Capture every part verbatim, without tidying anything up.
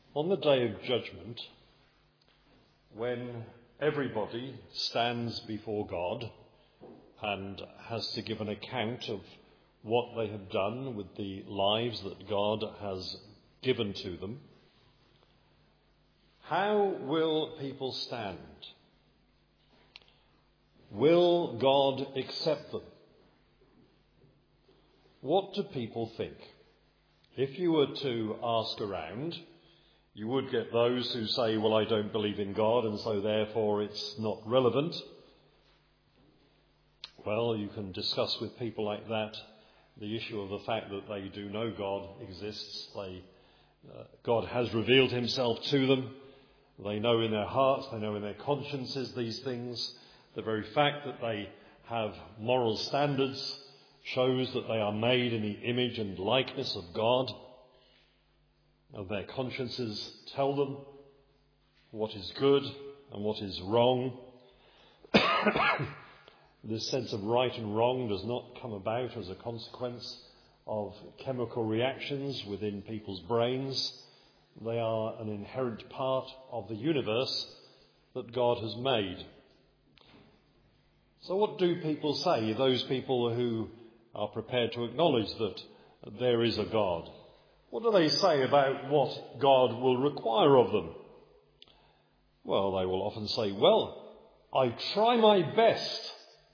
On the day of judgment, when everybody stands before God and has to give an account of what they have done with the lives that God has given to them, how will people stand? Will God accept them? What do people think? If you were to ask around, you would get those who say, well, I don't believe in God, and so therefore it's not relevant. Well, you can discuss with people like that the issue of the fact that they do know God exists. They, uh, God has revealed himself to them. They know in their hearts, they know in their consciences these things. The very fact that they have moral standards shows that they are made in the image and likeness of God. And their consciences tell them what is good and what is wrong. This sense of right and wrong does not come about as a consequence of chemical reactions within people's brains. They are an inherent part of the universe that God has made. So what do people say, those people who are prepared to acknowledge that there is a God? What do they say about what God will require of them? Well, they will often say, well, I try my best.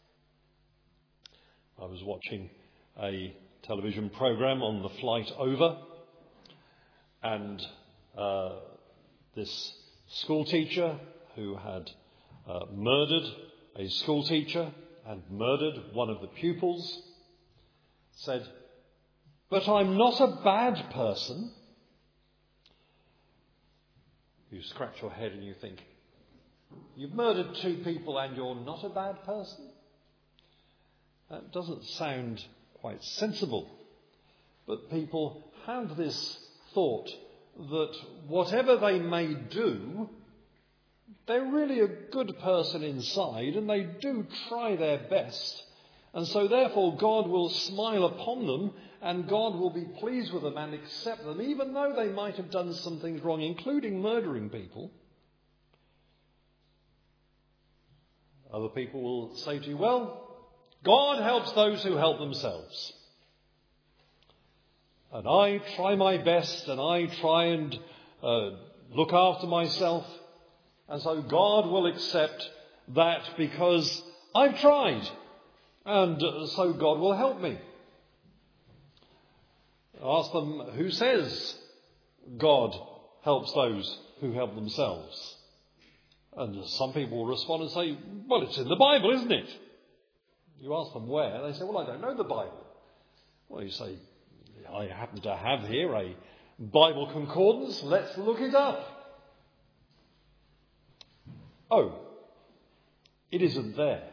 I was watching a television programme on the flight over, and uh, this school teacher who had uh, murdered a school teacher and murdered one of the pupils said, but I'm not a bad person. You scratch your head and you think, you've murdered two people and you're not a bad person? That doesn't sound quite sensible. But people have this thought that whatever they may do, they're really a good person inside and they do try their best. And so therefore God will smile upon them and God will be pleased with them and accept them, even though they might have done some things wrong, including murdering people. Other people will say to you, well, God helps those who help themselves. And I try my best and I try and uh, look after myself. And so God will accept that because I've tried. And uh, so God will help me. Ask them, who says God helps those who help themselves? And some people will respond and say, well, it's in the Bible, isn't it? You ask them where, they say, well, I don't know the Bible. Well, you say, I happen to have here a Bible concordance, let's look it up. Oh, it isn't there.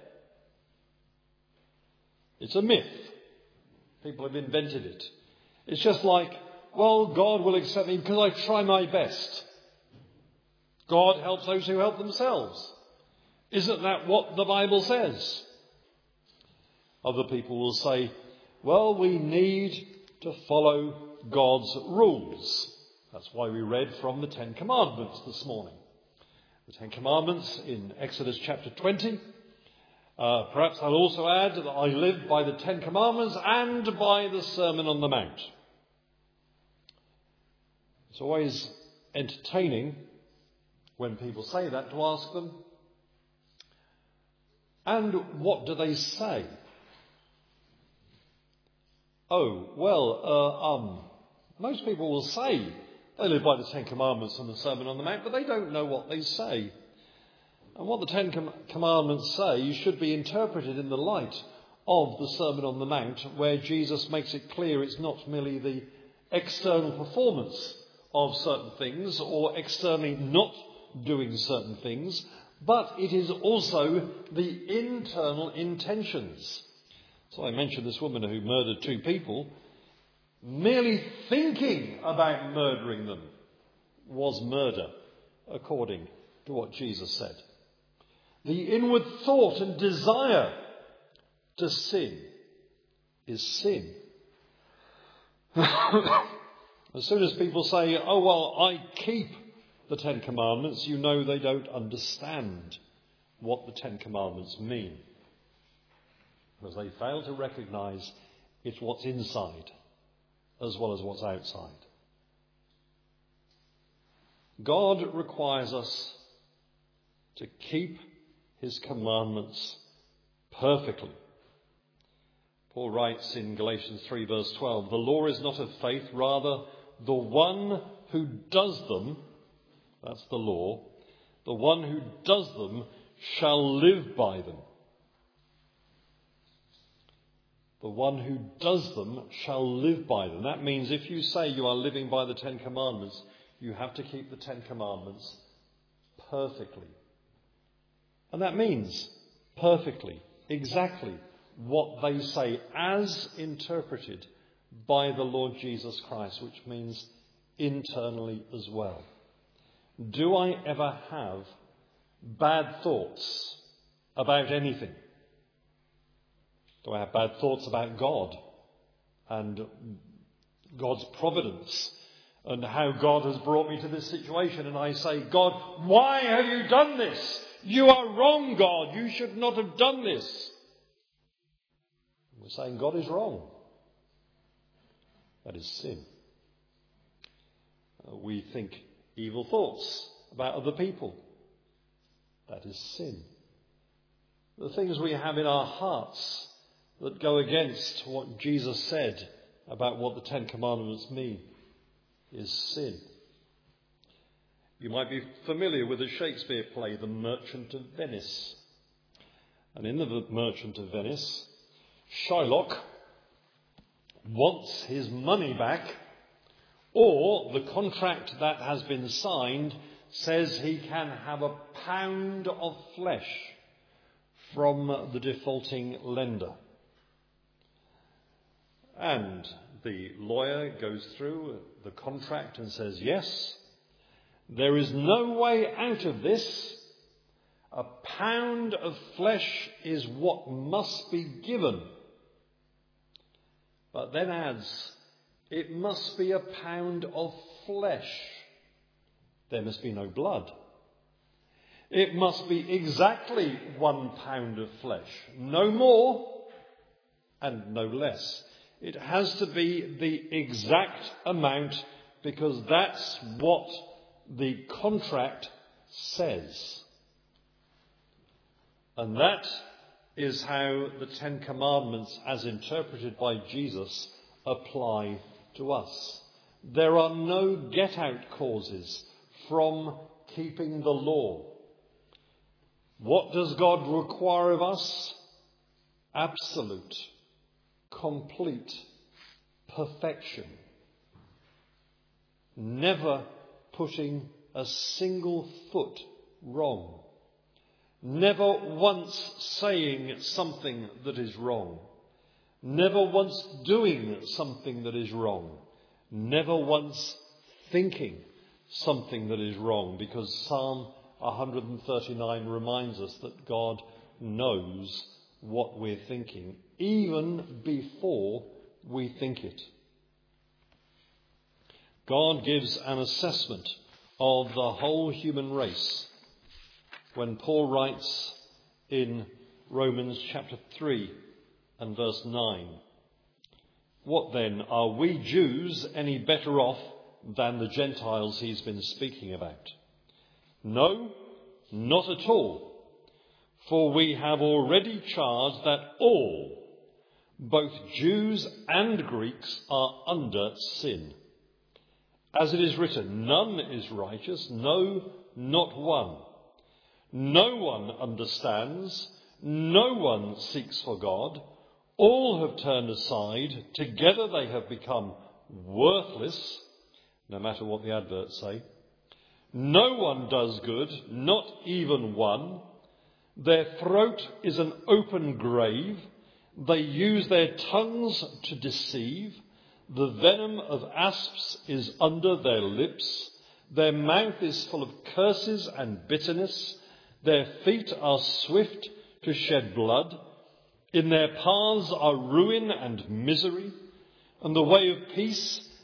It's a myth. People have invented it. It's just like, well, God will accept me because I try my best. God helps those who help themselves. Isn't that what the Bible says? Other people will say, well, we need to follow God's rules. That's why we read from the Ten Commandments this morning. The Ten Commandments in Exodus chapter twenty. Uh, perhaps I'll also add that I live by the Ten Commandments and by the Sermon on the Mount. It's always entertaining when people say that to ask them, and what do they say? Oh, well, uh, um, most people will say they live by the Ten Commandments and the Sermon on the Mount, but they don't know what they say. And what the Ten Com- Commandments say should be interpreted in the light of the Sermon on the Mount, where Jesus makes it clear it's not merely the external performance of certain things or externally not doing certain things, but it is also the internal intentions. So I mentioned this woman who murdered two people. Merely thinking about murdering them was murder, according to what Jesus said. The inward thought and desire to sin is sin. As soon as people say, oh, well, I keep the Ten Commandments, you know they don't understand what the Ten Commandments mean. Because they fail to recognise it's what's inside as well as what's outside. God requires us to keep his commandments perfectly. Paul writes in Galatians three verse twelve, the law is not of faith, rather the one who does them, that's the law, the one who does them shall live by them. The one who does them shall live by them. That means if you say you are living by the Ten Commandments, you have to keep the Ten Commandments perfectly. And that means perfectly, exactly what they say as interpreted by the Lord Jesus Christ, which means internally as well. Do I ever have bad thoughts about anything? Do I have bad thoughts about God and God's providence and how God has brought me to this situation? And I say, God, why have you done this? You are wrong, God. You should not have done this. We're saying God is wrong. That is sin. Uh, we think evil thoughts about other people. That is sin. The things we have in our hearts that go against what Jesus said about what the Ten Commandments mean is sin. You might be familiar with a Shakespeare play, The Merchant of Venice. And in The Merchant of Venice, Shylock wants his money back, or the contract that has been signed says he can have a pound of flesh from the defaulting lender. And the lawyer goes through the contract and says, yes, there is no way out of this. A pound of flesh is what must be given. But then adds, it must be a pound of flesh. There must be no blood. It must be exactly one pound of flesh. No more and no less. It has to be the exact amount because that's what the contract says. And that is how the Ten Commandments, as interpreted by Jesus, apply to us. There are no get-out causes from keeping the law. What does God require of us? Absolute, complete perfection. Never putting a single foot wrong. Never once saying something that is wrong. Never once doing something that is wrong. Never once thinking something that is wrong, because Psalm one thirty-nine reminds us that God knows what we're thinking, even before we think it. God gives an assessment of the whole human race when Paul writes in Romans chapter three and verse nine, what then, are we Jews any better off than the Gentiles he's been speaking about? No, not at all. For we have already charged that all, both Jews and Greeks, are under sin. As it is written, none is righteous, no, not one. No one understands, no one seeks for God. All have turned aside, together they have become worthless, no matter what the adverts say. No one does good, not even one. Their throat is an open grave. They use their tongues to deceive. The venom of asps is under their lips. Their mouth is full of curses and bitterness. Their feet are swift to shed blood. In their paths are ruin and misery, and the way of peace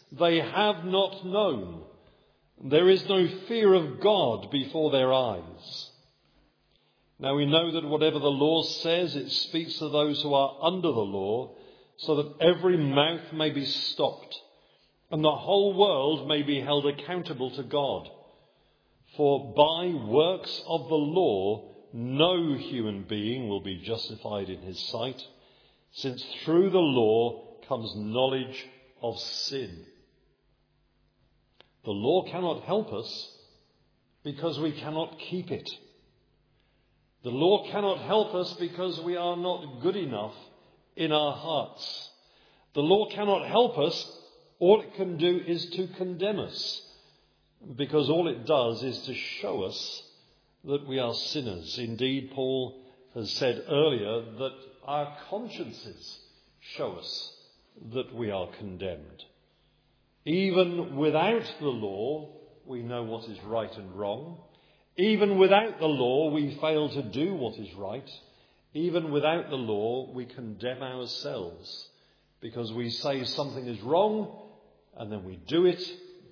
they have not known. There is no fear of God before their eyes. Now we know that whatever the law says, it speaks to those who are under the law, so that every mouth may be stopped, and the whole world may be held accountable to God. For by works of the law, no human being will be justified in his sight, since through the law comes knowledge of sin. The law cannot help us because we cannot keep it. The law cannot help us because we are not good enough in our hearts. The law cannot help us. All it can do is to condemn us, because all it does is to show us that we are sinners. Indeed, Paul has said earlier that our consciences show us that we are condemned. Even without the law, we know what is right and wrong. Even without the law, we fail to do what is right. Even without the law, we condemn ourselves because we say something is wrong and then we do it.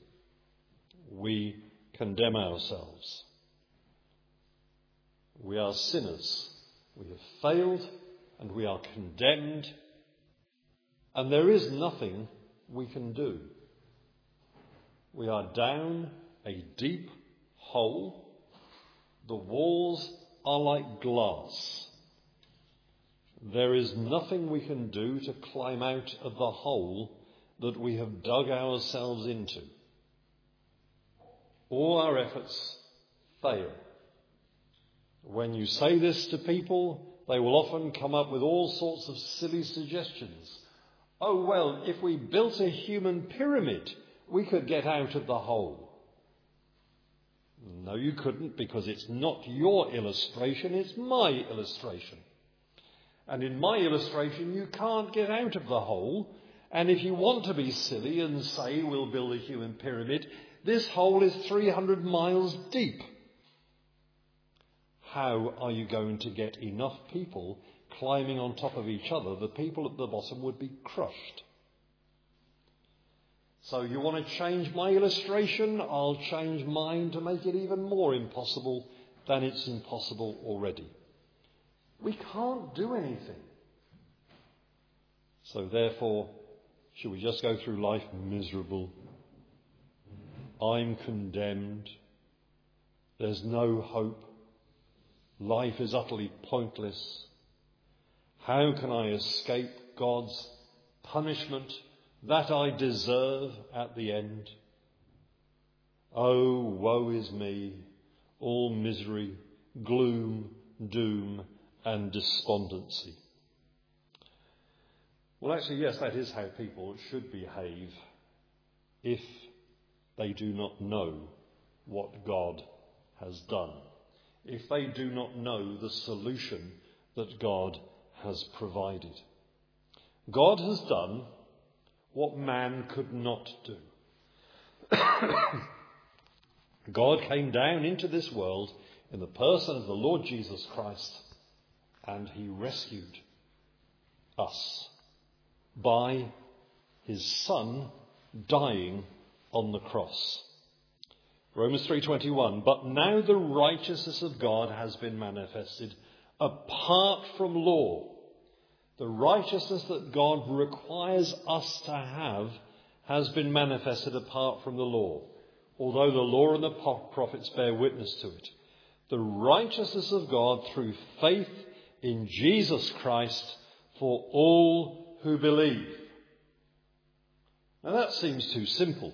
We condemn ourselves. We are sinners. We have failed and we are condemned. And there is nothing we can do. We are down a deep hole. The walls are like glass. There is nothing we can do to climb out of the hole that we have dug ourselves into. All our efforts fail. When you say this to people, they will often come up with all sorts of silly suggestions. Oh, well, if we built a human pyramid, we could get out of the hole. No, you couldn't, because it's not your illustration, it's my illustration. And in my illustration, you can't get out of the hole. And if you want to be silly and say we'll build a human pyramid, this hole is three hundred miles deep. How are you going to get enough people climbing on top of each other? The people at the bottom would be crushed. So you want to change my illustration? I'll change mine to make it even more impossible than it's impossible already. We can't do anything. So therefore, should we just go through life miserable? I'm condemned. There's no hope. Life is utterly pointless. How can I escape God's punishment that I deserve at the end? Oh, woe is me, all misery, gloom, doom, and despondency. Well, actually, yes, that is how people should behave if they do not know what God has done, if they do not know the solution that God has provided. God has done what man could not do. God came down into this world in the person of the Lord Jesus Christ, and he rescued us by his Son dying on the cross. Romans three twenty-one, but now the righteousness of God has been manifested apart from law. The righteousness that God requires us to have has been manifested apart from the law, although the law and the prophets bear witness to it. The righteousness of God through faith in Jesus Christ for all who believe. Now that seems too simple.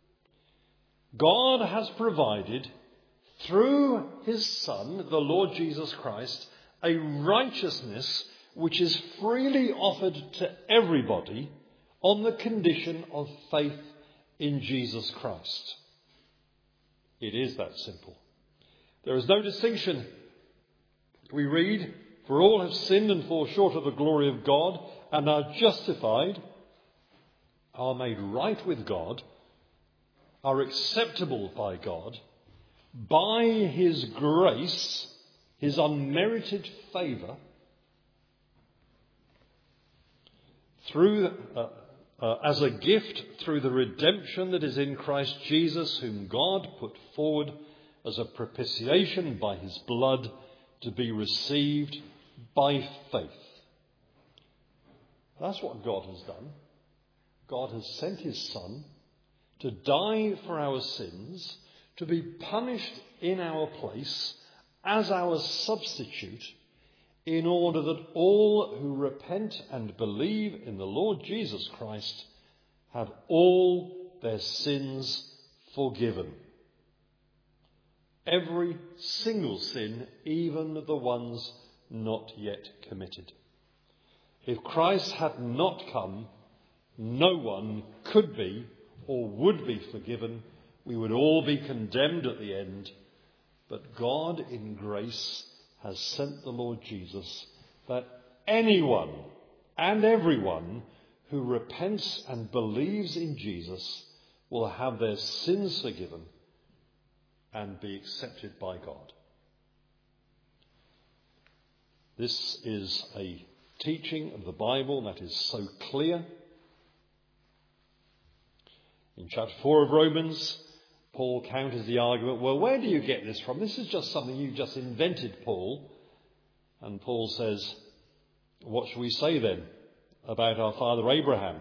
God has provided through his Son, the Lord Jesus Christ, a righteousness which is freely offered to everybody on the condition of faith in Jesus Christ. It is that simple. There is no distinction. We read, for all have sinned and fall short of the glory of God and are justified, are made right with God, are acceptable by God, by his grace, his unmerited favour, through uh, uh, as a gift through the redemption that is in Christ Jesus, whom God put forward as a propitiation by his blood to be received by faith. That's what God has done. God has sent his Son to die for our sins, to be punished in our place as our substitute, in order that all who repent and believe in the Lord Jesus Christ have all their sins forgiven. Every single sin, even the ones not yet committed. If Christ had not come, no one could be or would be forgiven. We would all be condemned at the end. But God in grace has sent the Lord Jesus, that anyone and everyone who repents and believes in Jesus will have their sins forgiven and be accepted by God. This is a teaching of the Bible that is so clear. In chapter four of Romans, Paul counters the argument, well, where do you get this from? This is just something you just invented, Paul. And Paul says, what shall we say then about our father Abraham?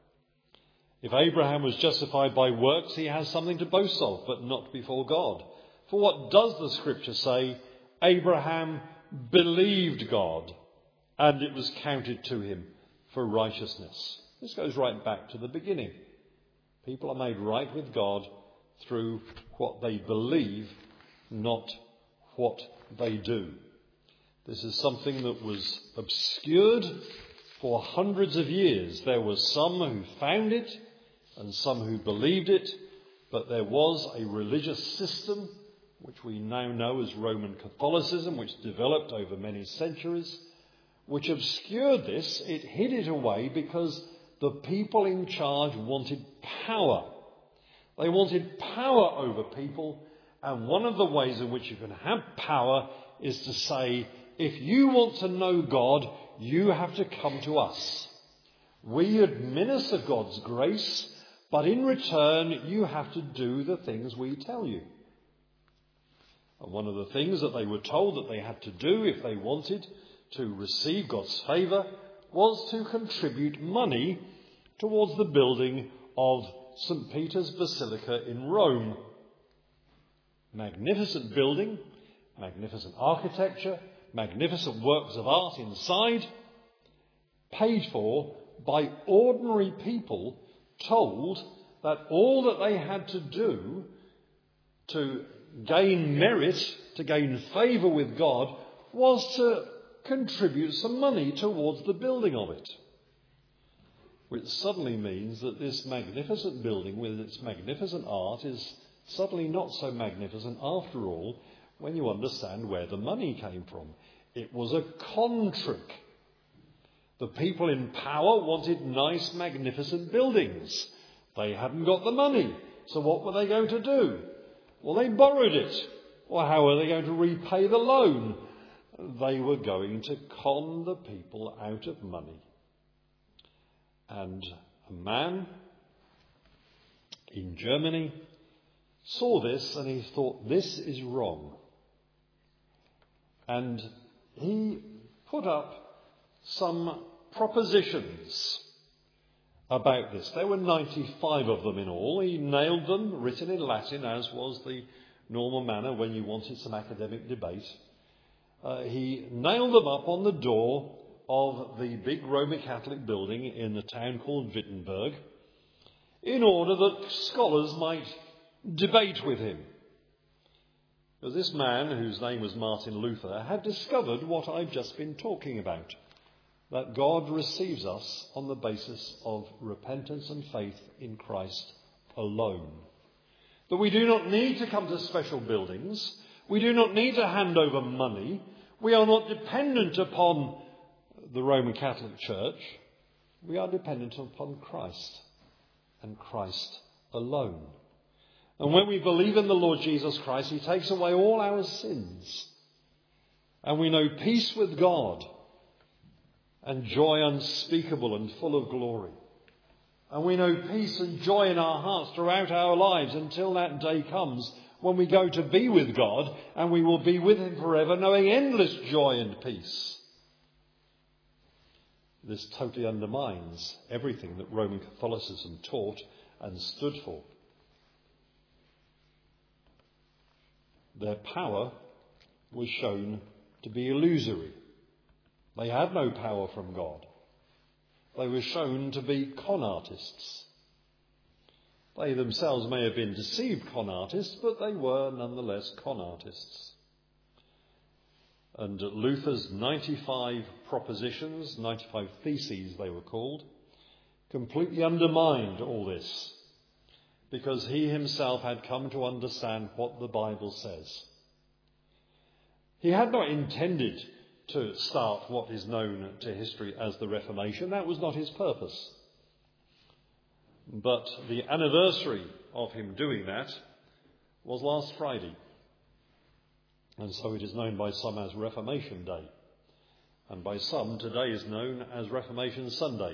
If Abraham was justified by works, he has something to boast of, but not before God. For what does the scripture say? Abraham believed God, and it was counted to him for righteousness. This goes right back to the beginning. People are made right with God through what they believe, not what they do. This is something that was obscured for hundreds of years. There were some who found it and some who believed it, but there was a religious system, which we now know as Roman Catholicism, which developed over many centuries, which obscured this. It hid it away because the people in charge wanted power. They wanted power over people, and one of the ways in which you can have power is to say, if you want to know God, you have to come to us. We administer God's grace, but in return, you have to do the things we tell you. And one of the things that they were told that they had to do if they wanted to receive God's favour was to contribute money towards the building of Saint Peter's Basilica in Rome. Magnificent building, magnificent architecture, magnificent works of art inside, paid for by ordinary people, told that all that they had to do to gain merit, to gain favour with God, was to contribute some money towards the building of it. Which suddenly means that this magnificent building with its magnificent art is suddenly not so magnificent after all when you understand where the money came from. It was a con trick. The people in power wanted nice, magnificent buildings. They hadn't got the money. So what were they going to do? Well, they borrowed it. Well, how were they going to repay the loan? They were going to con the people out of money. And a man in Germany saw this and he thought, this is wrong. And he put up some propositions about this. There were ninety-five of them in all. He nailed them, written in Latin, as was the normal manner when you wanted some academic debate. Uh, he nailed them up on the door of the big Roman Catholic building in the town called Wittenberg, in order that scholars might debate with him. Because this man, whose name was Martin Luther, had discovered what I've just been talking about, that God receives us on the basis of repentance and faith in Christ alone. That we do not need to come to special buildings. We do not need to hand over money. We are not dependent upon the Roman Catholic Church. We are dependent upon Christ and Christ alone. And when we believe in the Lord Jesus Christ, he takes away all our sins. And we know peace with God and joy unspeakable and full of glory. And we know peace and joy in our hearts throughout our lives until that day comes when we go to be with God and we will be with him forever, knowing endless joy and peace. This totally undermines everything that Roman Catholicism taught and stood for. Their power was shown to be illusory. They had no power from God. They were shown to be con artists. They themselves may have been deceived con artists, but they were nonetheless con artists. And Luther's ninety-five propositions, ninety-five theses they were called, completely undermined all this, because he himself had come to understand what the Bible says. He had not intended to start what is known to history as the Reformation. That was not his purpose. But the anniversary of him doing that was last Friday. And so it is known by some as Reformation Day. And by some, today is known as Reformation Sunday.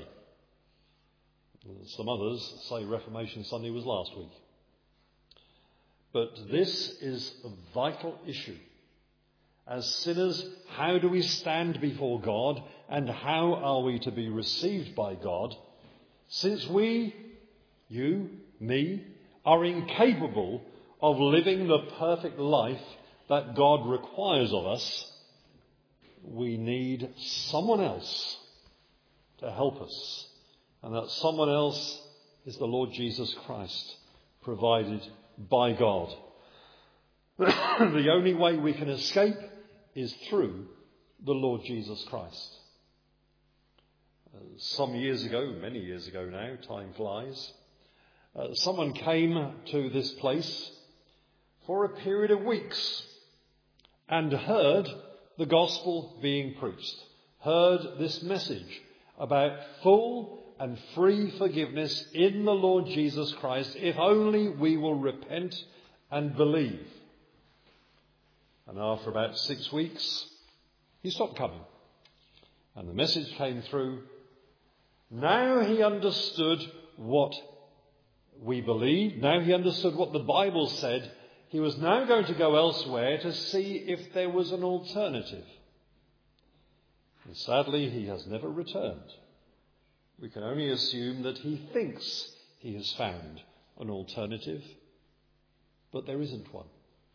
Some others say Reformation Sunday was last week. But this is a vital issue. As sinners, how do we stand before God, and how are we to be received by God, since we, you, me, are incapable of living the perfect life that God requires of us? We need someone else to help us, and that someone else is the Lord Jesus Christ, provided by God. The only way we can escape is through the Lord Jesus Christ. Uh, some years ago, many years ago now, time flies, uh, someone came to this place for a period of weeks and heard the gospel being preached, heard this message about full and free forgiveness in the Lord Jesus Christ, if only we will repent and believe. And after about six weeks, he stopped coming. And the message came through. Now he understood what we believed. Now he understood what the Bible said. He was now going to go elsewhere to see if there was an alternative. And sadly, he has never returned. We can only assume that he thinks he has found an alternative, but there isn't one.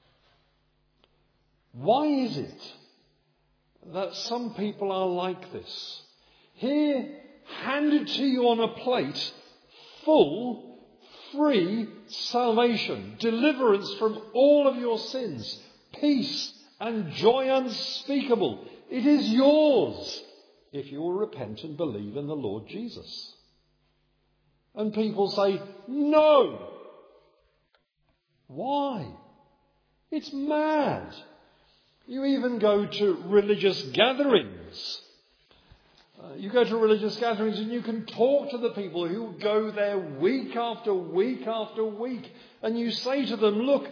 Why is it that some people are like this? Here, handed to you on a plate, full, free salvation, deliverance from all of your sins, peace and joy unspeakable. It is yours if you will repent and believe in the Lord Jesus. And people say, no. Why? It's mad. You even go to religious gatherings. Uh, you go to religious gatherings and you can talk to the people who go there week after week after week. And you say to them, look,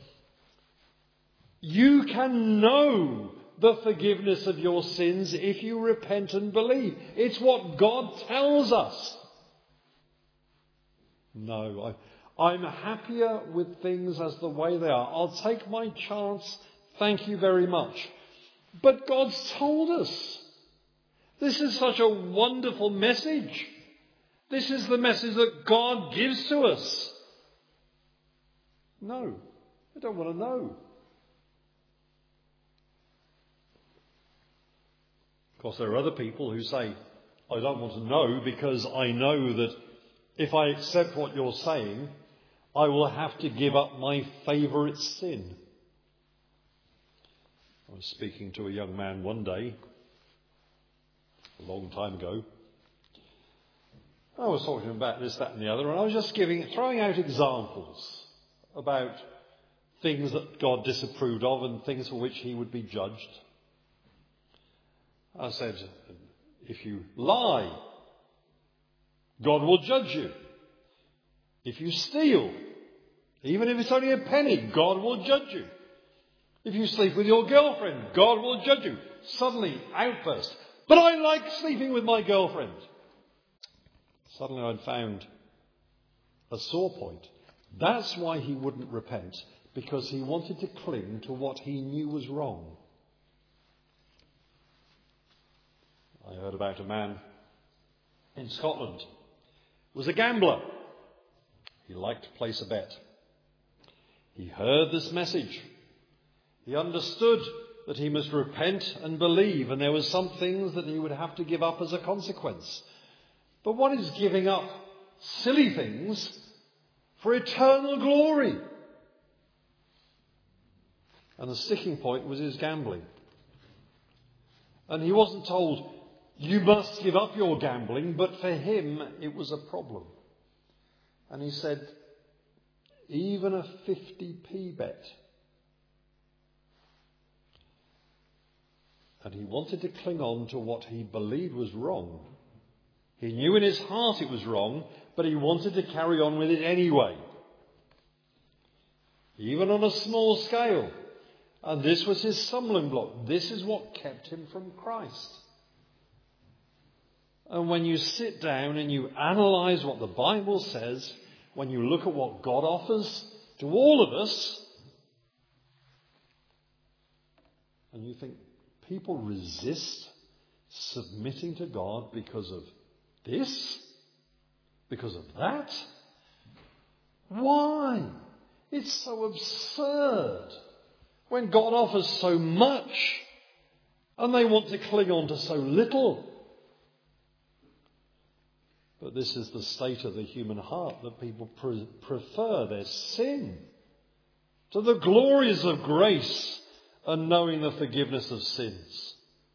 you can know the forgiveness of your sins if you repent and believe. It's what God tells us. No, I, I'm happier with things as the way they are. I'll take my chance. Thank you very much. But God's told us. This is such a wonderful message. This is the message that God gives to us. No, I don't want to know. Of course, there are other people who say, I don't want to know because I know that if I accept what you're saying, I will have to give up my favourite sin. I was speaking to a young man one day, a long time ago. I was talking to him about this, that and the other, and I was just giving, throwing out examples about things that God disapproved of and things for which he would be judged. I said, if you lie, God will judge you. If you steal, even if it's only a penny, God will judge you. If you sleep with your girlfriend, God will judge you. Suddenly, outburst. But I like sleeping with my girlfriend. Suddenly I'd found a sore point. That's why he wouldn't repent, because he wanted to cling to what he knew was wrong. I heard about a man in Scotland. He was a gambler. He liked to place a bet. He heard this message. He understood that he must repent and believe, and there were some things that he would have to give up as a consequence. But what is giving up silly things for eternal glory? And the sticking point was his gambling. And he wasn't told, you must give up your gambling, but for him it was a problem. And he said, even a fifty p bet. And he wanted to cling on to what he believed was wrong. He knew in his heart it was wrong, but he wanted to carry on with it anyway. Even on a small scale. And this was his stumbling block. This is what kept him from Christ. And when you sit down and you analyse what the Bible says, when you look at what God offers to all of us, and you think people resist submitting to God because of this, because of that, why? It's so absurd when God offers so much and they want to cling on to so little. But this is the state of the human heart, that people pre- prefer their sin to the glories of grace and knowing the forgiveness of sins.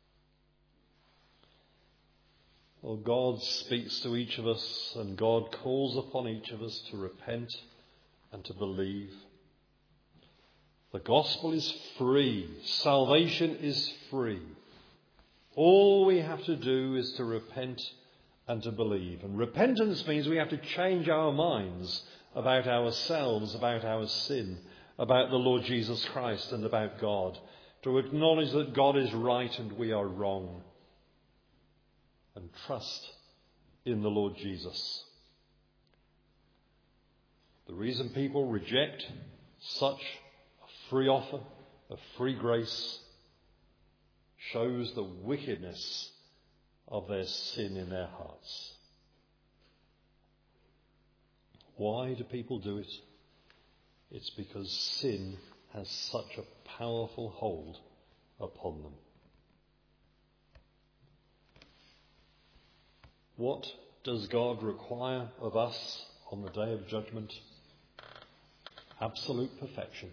Well, God speaks to each of us, and God calls upon each of us to repent and to believe. The gospel is free. Salvation is free. All we have to do is to repent and to believe. And repentance means we have to change our minds about ourselves, about our sin, about the Lord Jesus Christ and about God. To acknowledge that God is right and we are wrong. And trust in the Lord Jesus. The reason people reject such a free offer of free grace shows the wickedness of their sin in their hearts. Why do people do it? It's because sin has such a powerful hold upon them. What does God require of us on the day of judgment? Absolute perfection,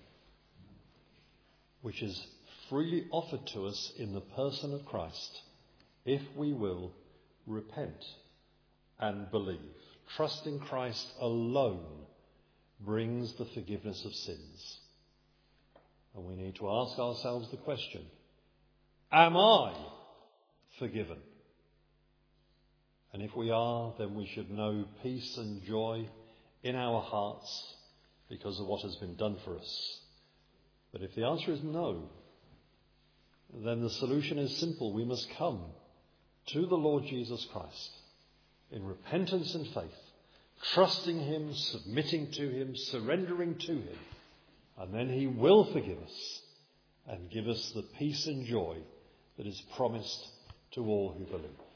which is freely offered to us in the person of Christ, if we will repent and believe. Trusting Christ alone brings the forgiveness of sins. And we need to ask ourselves the question, am I forgiven? And if we are, then we should know peace and joy in our hearts because of what has been done for us. But if the answer is no, then the solution is simple. We must come to the Lord Jesus Christ in repentance and faith, trusting him, submitting to him, surrendering to him, and then he will forgive us and give us the peace and joy that is promised to all who believe.